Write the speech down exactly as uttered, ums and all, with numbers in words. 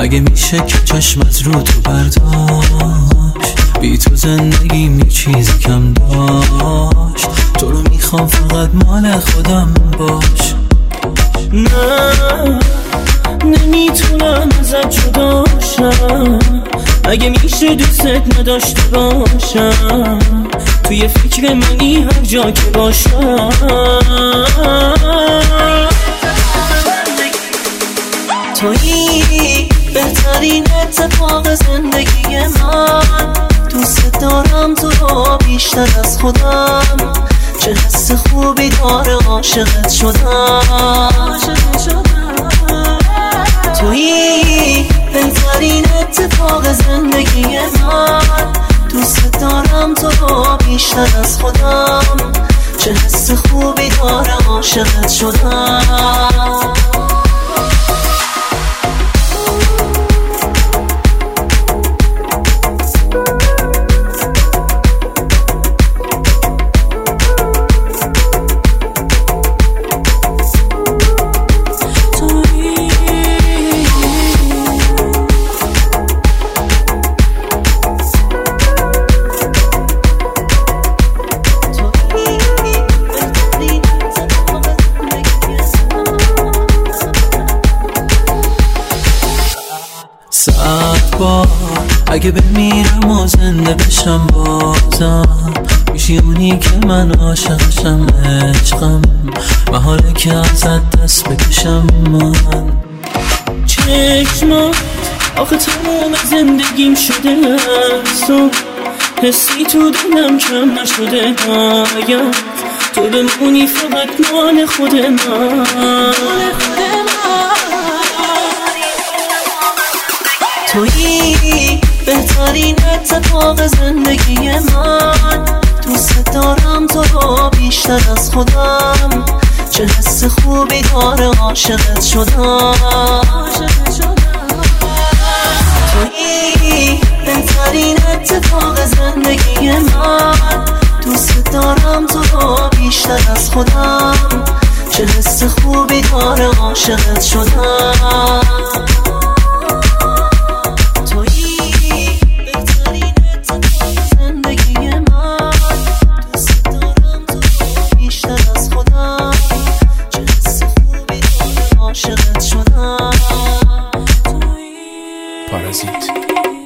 اگه میشه که چشمت رو تو برداشت، بی تو زندگی می چیزی کم داشت. تو رو میخوام فقط مال خودم باش. نه نمیتونم ازت جدا شم، اگه میشه دوست نداشته باشم، توی فکر منی هر جا که باشم. تویی بهترین اتفاق زندگی من، دوست دارم تو رو بیشتر از خودم، چه حس خوبی داره عاشقت شدم. تویی بهترین اتفاق زندگی من، دوست دارم تو رو بیشتر از خودم، چه حس خوبی داره عاشقت شدم. صد بار اگه بمیرم و زنده بشم بازم، میشی اونی که من عاشقشم، عشقم محاله که ازت دست بکشم. من چشمات آخه تمام زندگیم شده از تو، حسی تو دلم کم نشده، باید تو بمونی فقط مال خود من. تویی بهترین اتفاق زندگی من، دوست دارم تو رو بیشتر از خودم، چه حس خوبی داره عاشقت شدم. تویی بهترین اتفاق زندگی من، دوست دارم تو رو بیشتر از خودم، چه حس خوبی داره عاشقت شدم. پارازیت.